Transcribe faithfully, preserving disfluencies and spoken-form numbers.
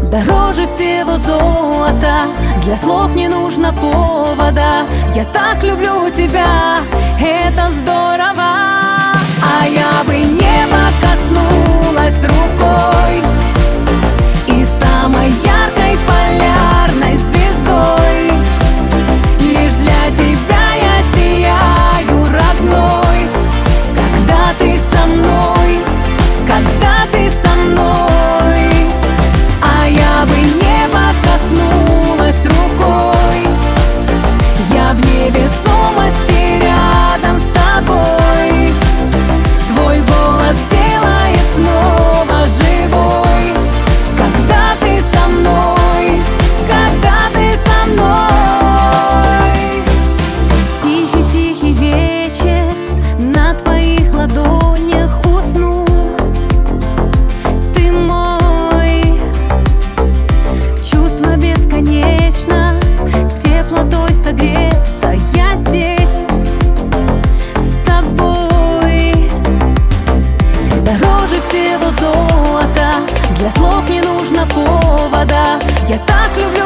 Дороже всего золота, для слов не нужно повода. Я так люблю тебя, это здорово. А я бы небо коснулась рукой и самой яркой полярной звездой. Лишь для тебя я сияю, родной, когда ты со мной, когда ты со мной. А я бы небо коснулась рукой, я в невесомости рядом с тобой. Твой голос делает снова живой, когда ты со мной, когда ты со мной. Тихий-тихий вечер, на твоих ладонях усну. Ты мой, чувство бесконечно, теплотой согрета я здесь с тобой. Дороже всего золота, для слов не нужно повода. Я так люблю